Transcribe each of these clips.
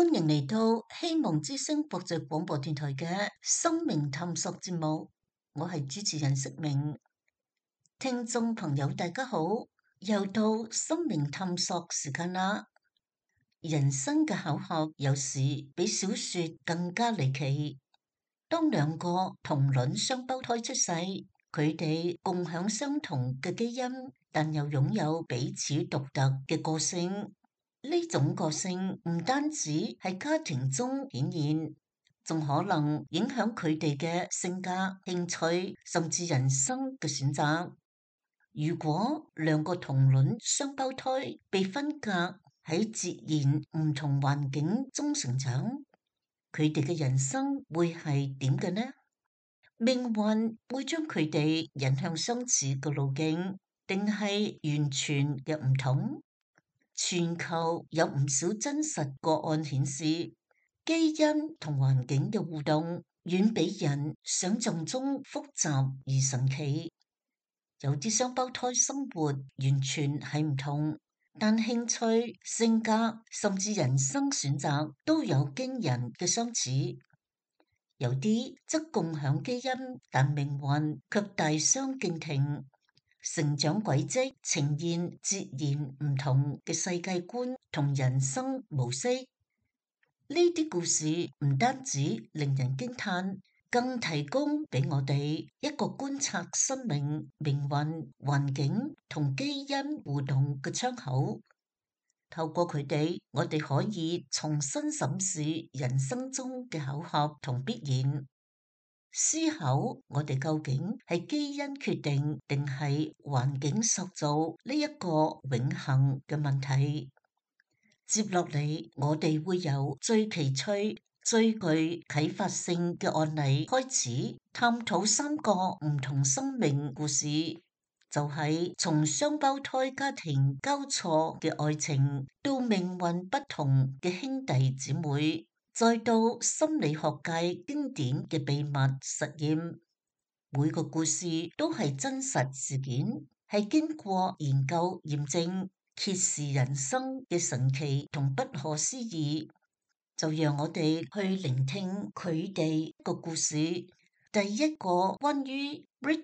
歡迎嚟到希望之聲國際廣播電台嘅生命探索節目，我係主持人食明。聽眾朋友大家好，又到生命探索時間啦。人生嘅巧合有時比小說更加離奇。當兩個同卵雙胞胎出世，佢哋共享相同嘅基因，但又擁有彼此獨特嘅個性。呢種個性唔單止喺家庭中顯現，仲可能影響佢哋嘅性格、興趣，甚至人生嘅選擇。如果兩個同卵雙胞胎被分隔喺截然唔同環境中成長，佢哋嘅人生會係點嘅呢？命運會將佢哋引向相似嘅路徑，定係完全嘅唔同？全球有唔少真實個案顯示，基因同環境嘅互動遠比人想象中複雜而神奇。有啲雙胞胎生活完全係唔同，但興趣、性格甚至人生選擇都有驚人嘅相似。有啲則共享基因，但命運卻大相徑庭。成長軌跡呈現截然唔同嘅世界觀同人生模式。呢啲故事唔單止令人驚嘆，更提供俾我哋一個觀察生命、命運、環境同基因互動嘅窗口。透過佢哋，我哋可以重新審視人生中嘅巧合同必然。思考我哋究竟係基因決定定係環境塑造呢一個永恆嘅問題。接落嚟，我哋會由最奇趣、最具啟發性嘅案例開始，探討三個唔同生命故事，就係從雙胞胎家庭交錯嘅愛情，到命運不同嘅兄弟姊妹，再到心理學界經典嘅秘密實驗。每個故事都係真實事件，係經過研究驗證，揭示人生嘅神奇同不可思議。就讓我哋去聆聽佢哋個故事。第一個關於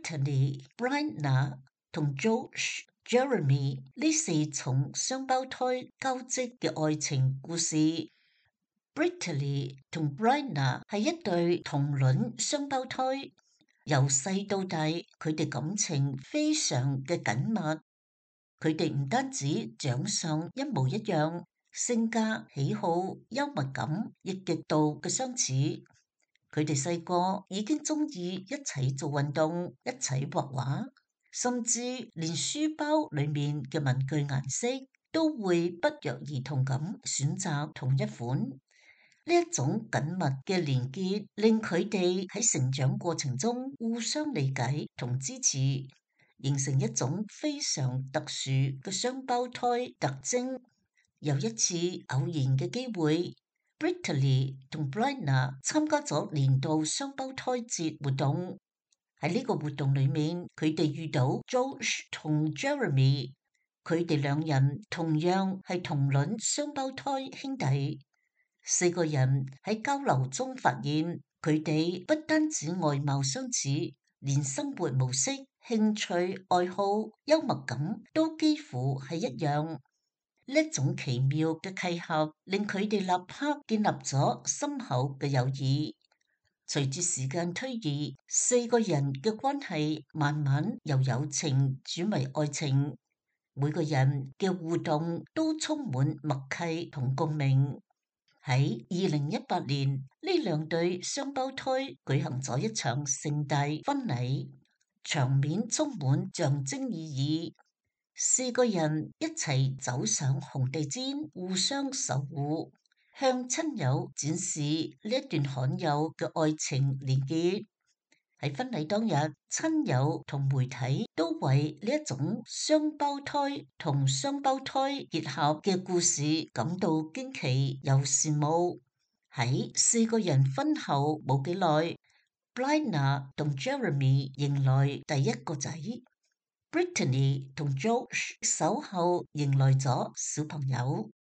Brittany、Bryna 同 Josh、Jeremy 呢四重雙胞胎交織嘅愛情故事。Brittany 同 Bryna 係一對同卵雙胞胎，由細到大佢哋感情非常嘅緊密。佢哋唔單止長相一模一樣，性格、喜好、幽默感亦極度嘅相似。佢哋細個已經中意一齊做運動，一齊畫畫，甚至連書包裏面嘅文具顏色都會不約而同咁選擇同一款。呢一種緊密嘅連結，令佢哋喺成長過程中互相理解同支持，形成一種非常特殊嘅雙胞胎特徵。有一次偶然嘅機會，Brittany 同 Bryna 參加咗年度雙胞胎節活動。喺呢個活動裏面，佢哋遇到 Josh 同 Jeremy，佢哋兩人同樣係同卵雙胞胎兄弟。四個人喺交流中發現，佢哋不單止外貌相似，連生活模式、興趣、愛好、幽默感都幾乎係一樣。呢一種奇妙嘅契合，令佢哋立刻建立咗深厚嘅友誼。隨住時間推移，四個人嘅關係慢慢由友情轉為愛情。每個人嘅互動都充滿默契同共鳴。喺2018年，呢兩對雙胞胎舉行咗一場盛大婚禮，場面充滿象徵意義。四個人一齊走上紅地毯，互相守護，向親友展示呢一段罕有嘅愛情連結。喺婚禮當日，親友同媒體都為呢一種雙胞胎同雙胞胎結合嘅故事感到驚奇又羨慕。喺四個人婚後冇幾耐，Bryna 同 Jeremy 迎來第一個仔，Brittany 同 Josh 稍後迎來咗小朋友。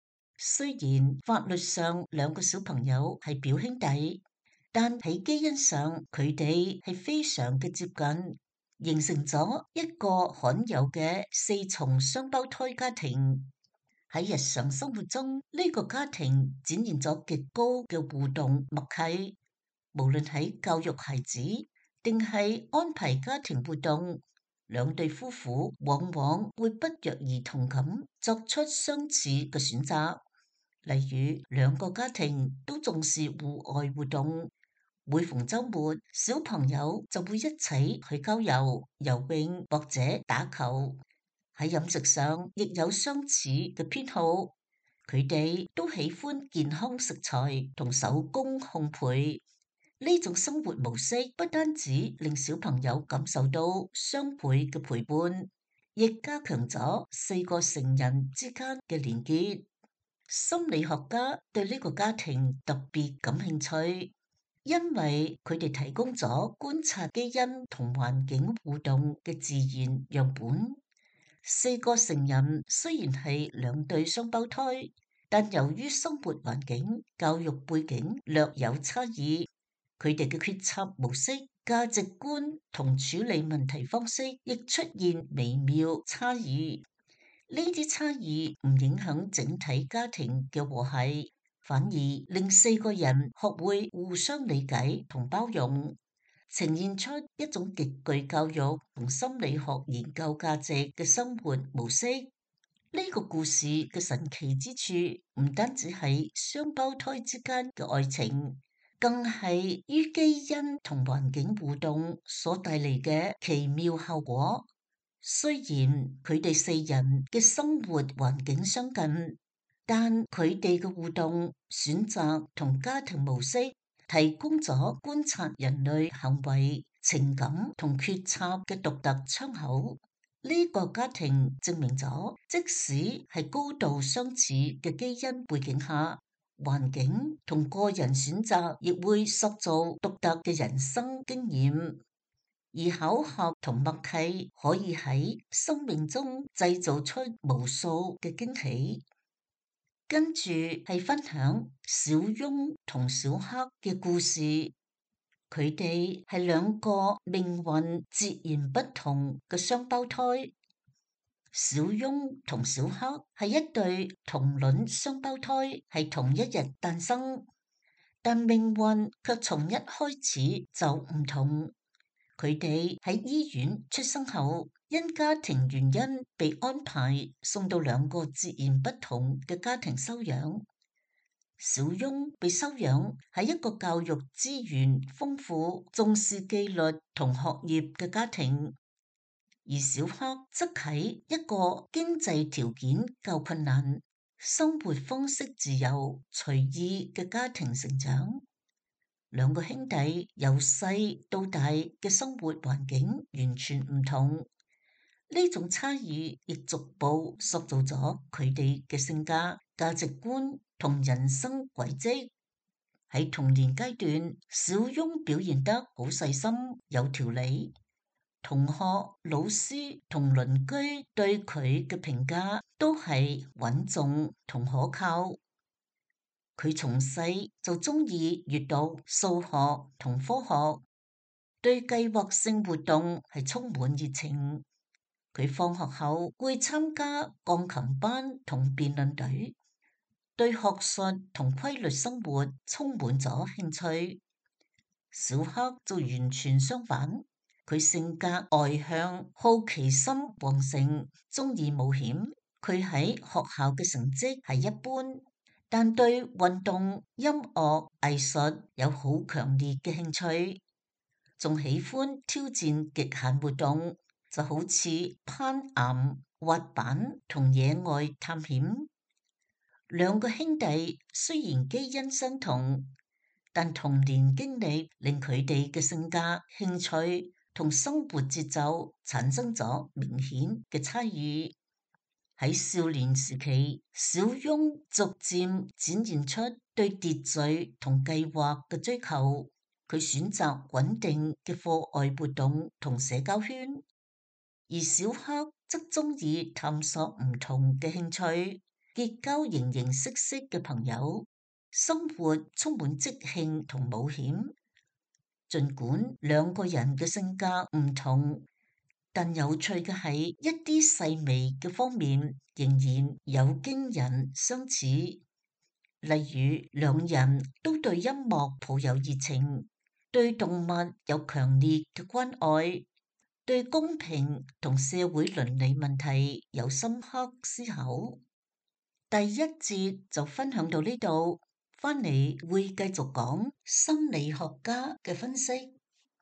雖然法律上兩個小朋友係表兄弟，但喺基因上佢哋係非常嘅接近，形成咗一個罕有嘅四重雙胞胎家庭。喺日常生活中，呢個家庭展現咗極高嘅互動默契，無論喺教育孩子定係安排家庭活動，兩對夫婦往往會不約而同咁作出相似嘅選擇。例如，兩個家庭都重視戶外活動，每逢週末，小朋友就會一齊去郊遊、游泳或者打球。喺飲食上亦有相似嘅偏好，佢哋都喜歡健康食材同手工烘焙。呢種生活模式不單止令小朋友感受到雙倍嘅陪伴，亦加強咗四個成人之間嘅連結。心理學家對呢個家庭特別感興趣，因為佢哋提供咗觀察基因同環境互動嘅自然樣本。四個成人雖然係兩對雙胞胎，但由於生活環境、教育背景略有差異，佢哋嘅決策模式、價值觀同處理問題方式亦出現微妙差異。呢啲差異唔影響整體家庭嘅和諧，反而令四個人學會互相理解同包容，呈現出一種極具教育同心理學研究價值嘅生活模式。呢個故事嘅神奇之處，唔單止係雙胞胎之間嘅愛情，更係於基因同環境互動所帶嚟嘅奇妙效果。雖然佢哋四人嘅生活環境相近，但佢哋嘅互動、選擇同家庭模式提供咗觀察人類行為、情感同決策嘅獨特窗口。呢個家庭證明咗，即使係高度相似嘅基因背景下，環境同個人選擇亦會塑造獨特嘅人生經驗。而巧合同默契可以喺生命中製造出無數嘅驚喜。跟住係分享小翁同小黑嘅故事，佢哋係兩個命運截然不同嘅雙胞胎。小翁同小黑係一對同卵雙胞胎，係同一日誕生，但命運卻從一開始就唔同。佢哋喺醫院出生後，因家庭原因被安排送到兩個截然不同嘅家庭收養。小翁被收養喺一個教育資源豐富、重視紀律同學業嘅家庭，而小黑則喺一個經濟條件較困難、生活方式自由隨意嘅家庭成長。兩個兄弟由細到大嘅生活環境完全唔同，呢種差異亦逐步塑造咗佢哋嘅性格、價值觀同人生軌跡。喺童年階段，小翁表現得好細心、有條理，同學、老師同鄰居對佢嘅評價都係穩重同可靠。佢從細就中意閱讀、數學同科學，對計劃性活動係充滿熱情。佢放學後會參加鋼琴班同辯論隊，對學術同規律生活充滿咗興趣。小黑就完全相反，佢性格外向、好奇心旺盛，中意冒險。佢喺學校嘅成績係一般，但對運動、音樂、藝術有好強烈嘅興趣，仲喜歡挑戰極限活動，就好似攀岩、滑板同野外探險。兩個兄弟雖然基因相同，但童年經歷令佢哋嘅性格、興趣同生活節奏產生咗明顯嘅差異。喺少年時期，小翁逐漸展現出對秩序同計劃嘅追求。佢選擇穩定嘅課外活動同社交圈，而小黑則中意探索唔同嘅興趣， 結交形形色色嘅朋友，生活充滿即興同冒險。儘管兩個人嘅性格唔同，但有趣嘅係一啲細微嘅方面仍然有驚人相似。例如，兩人都對音樂抱有熱情，對動物有強烈嘅關愛，對公平同社會倫理問題有深刻思考。第一節就分享到呢度，返嚟會繼續講心理學家嘅分析。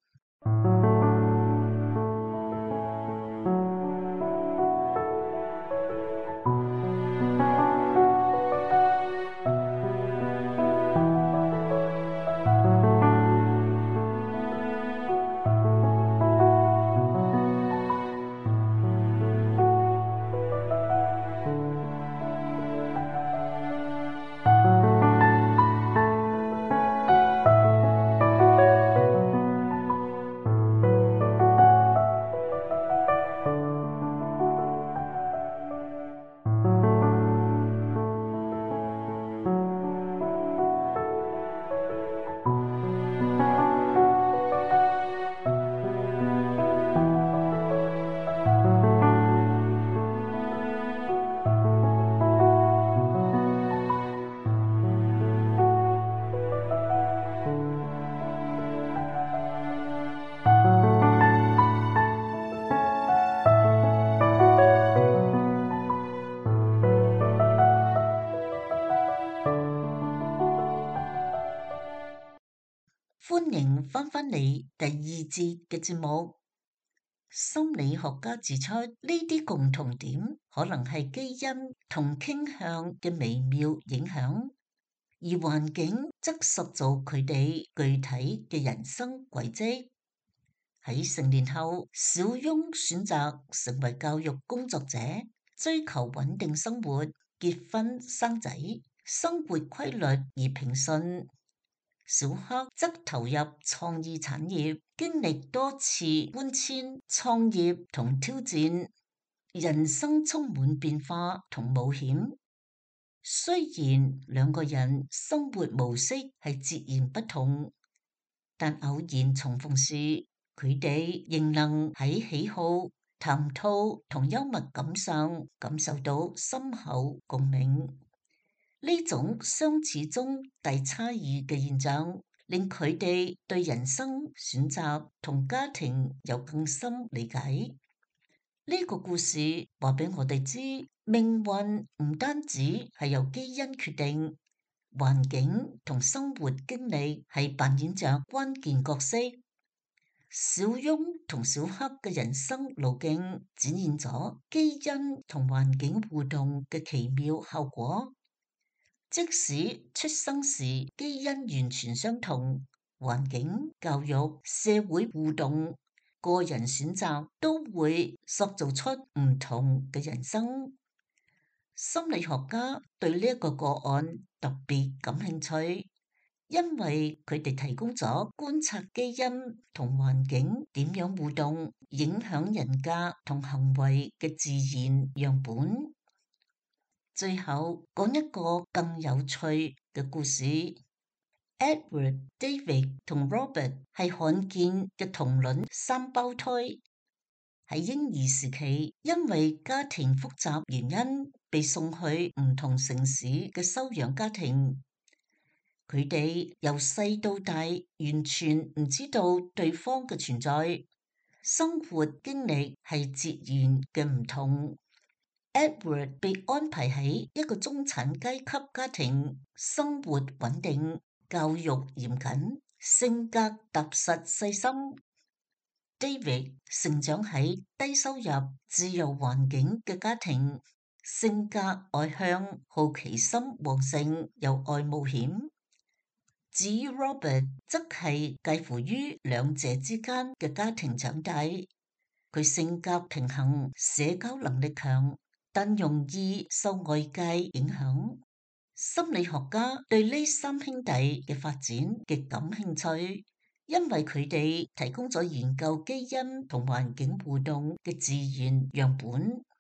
歡迎翻返嚟第二節嘅節目。心理學家指出，呢啲共同點可能係基因同傾向嘅微妙影響，而環境則塑造佢哋具體嘅人生軌跡。喺成年後，小翁選擇成為教育工作者，追求穩定生活，結婚生仔，生活規律而平順。小黑則投入創意產業，經歷多次搬遷、創業同挑戰，人生充滿變化同冒險。雖然兩個人生活模式係截然不同，但偶然重逢時，佢哋仍能喺喜好、談吐同幽默感上感受到深厚共鳴。呢種相似中帶差異嘅現象，令佢哋對人生選擇同家庭有更深理解。呢個故事話俾我哋知，命運唔單止係由基因決定，環境同生活經歷係扮演着關鍵角色。小翁同小黑嘅人生路徑展現咗基因同環境互動嘅奇妙效果。即使出生時基因完全相同，環境、教育、社會互動、個人選擇都會塑造出唔同嘅人生。心理學家對呢一個個案特別感興趣，因為佢哋提供咗觀察基因同環境點樣互動，影響人格同行為嘅自然樣本。最後講一個更有趣嘅故事。Edward、David 同 Robert 係罕見嘅同卵三胞胎，喺嬰兒時期因為家庭複雜原因被送去唔同城市嘅收養家庭。佢哋由細到大完全唔知道對方嘅存在，生活經歷係截然嘅唔同。Edward 被安排喺一個中產階級家庭，生活穩定，教育嚴謹，性格踏實細心。David 成長喺低收入、自由環境嘅家庭，性格外向，好奇心旺盛，又愛冒險。至於 Robert 則係介乎於兩者之間嘅家庭長大，佢性格平衡，社交能力強，但容易受外界影響。心理學家對呢三兄弟嘅發展極感興趣，因為佢哋提供咗研究基因同環境互動嘅自然樣本。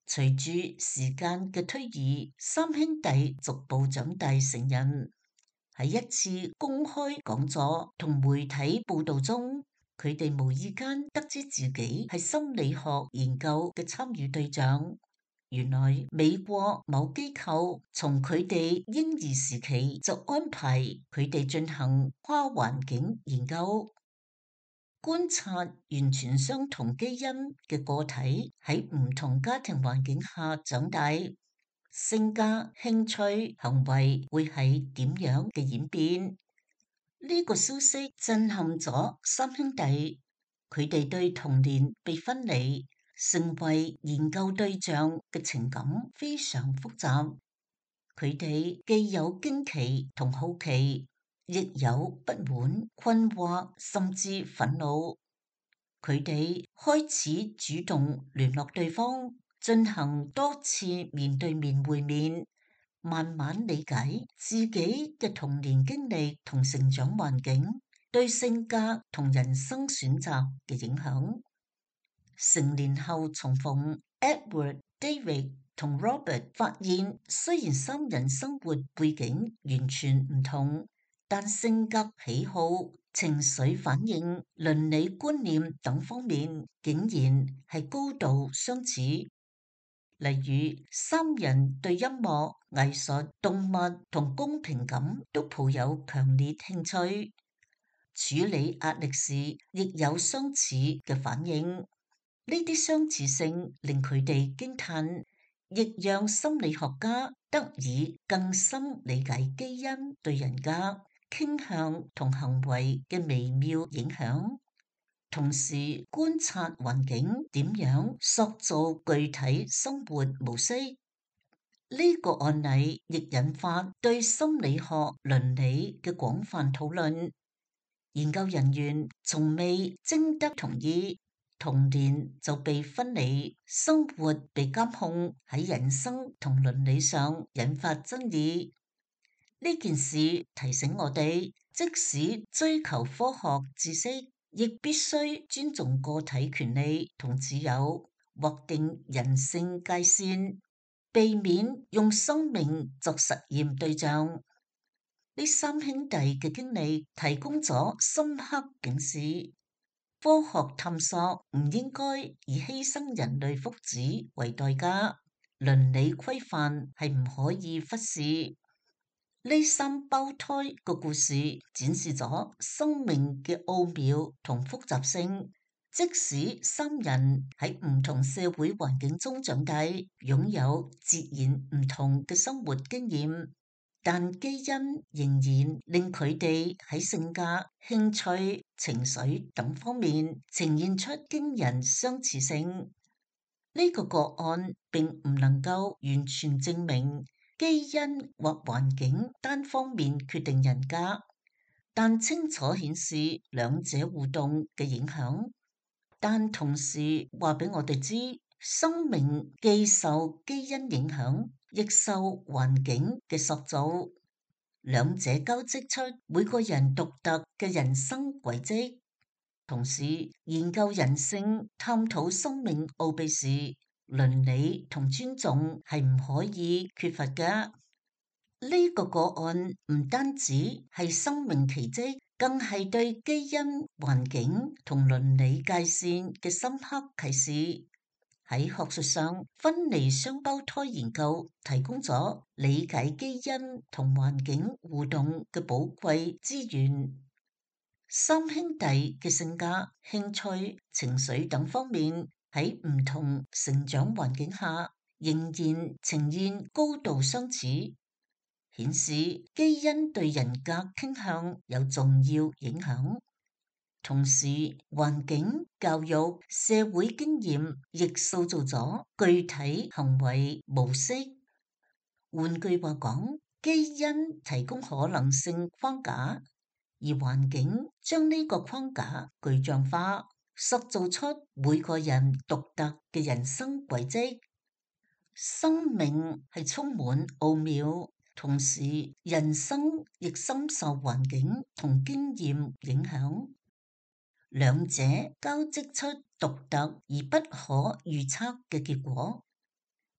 隨住時間嘅推移，三兄弟逐步長大成人。喺一次公開講座同媒體報道中，佢哋無意間得知自己係心理學研究嘅參與對象。原來美國某機構從佢哋嬰兒時期就安排佢哋進行跨環境研究，觀察完全相同基因嘅個體喺唔同家庭環境下長大，性格、興趣、行為會係點樣嘅演變。呢個消息震撼咗三兄弟，佢哋對童年被分離成為研究對象嘅情感非常複雜，佢哋既有驚奇同好奇，亦有不滿、困惑，甚至憤怒。佢哋開始主動聯絡對方，進行多次面對面會面，慢慢理解自己嘅童年經歷同成長環境對性格同人生選擇嘅影響。成年後重逢 ，Edward、David 同 Robert 發現，雖然三人生活背景完全唔同，但性格、喜好、情緒反應、倫理觀念等方面竟然係高度相似。例如，三人對音樂、藝術、動物同公平感都抱有強烈興趣，處理壓力時亦有相似嘅反應。呢啲相似性令佢哋驚嘆，亦讓心理學家得以更深理解基因對人格傾向同行為嘅微妙影響，同時觀察環境點樣塑造具體生活模式。呢個案例亦引發對心理學倫理嘅廣泛討論。研究人員從未徵得同意，童年就被分離，生活被監控，喺人生同倫理上引發爭議。呢件事提醒我哋，即使追求科學知識，亦必須尊重個體權利同自由，劃定人性界線，避免用生命作實驗對象。呢三兄弟嘅經歷提供咗深刻警示。科學探索唔應該以犧牲人類福祉為代價，倫理規範係唔可以忽視。呢三胞胎個故事展示咗生命嘅奧妙同複雜性，即使三人喺唔同社會環境中長大，擁有截然唔同嘅生活經驗，但基因仍然令佢哋喺性格、興趣、情緒等方面呈現出驚人相似性。呢個個案並唔能夠完全證明基因或環境單方面決定人格，但清楚顯示兩者互動嘅影響。但同時話俾我哋知，生命既受基因影響，亦受環境嘅塑造，兩者交織出每個人獨特嘅人生軌跡。同時，研究人性、探討生命奧秘時，倫理同尊重係唔可以缺乏嘅。呢個個案唔單止係生命奇蹟，更係對基因、環境同倫理界線嘅深刻啟示。喺學術上，分離雙胞胎研究提供咗理解基因同環境互動嘅寶貴資源。三兄弟嘅性格、興趣、情緒等方面喺唔同成長環境下，仍然呈現高度相似，顯示基因對人格傾向有重要影響。同時，環境、教育、社會經驗亦塑造咗具體行為模式。換句話講，基因提供可能性框架，而環境將呢個框架具象化，塑造出每個人獨特嘅人生軌跡。生命係充滿奧妙，同時人生亦深受環境同經驗影響。兩者交織出獨特而不可預測嘅結果。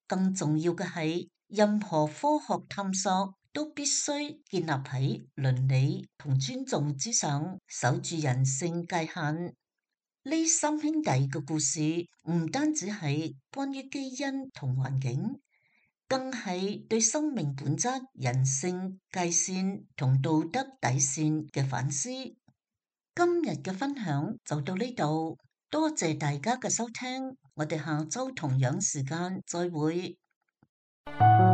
更重要嘅係，任何科學探索都必須建立喺倫理同尊重之上，守住人性界限。呢三兄弟嘅故事唔單止係關於基因同環境，更係對生命本質、人性界線同道德底線嘅反思。今日嘅分享就到呢度，多謝大家嘅收聽，我哋下周同樣時間再會。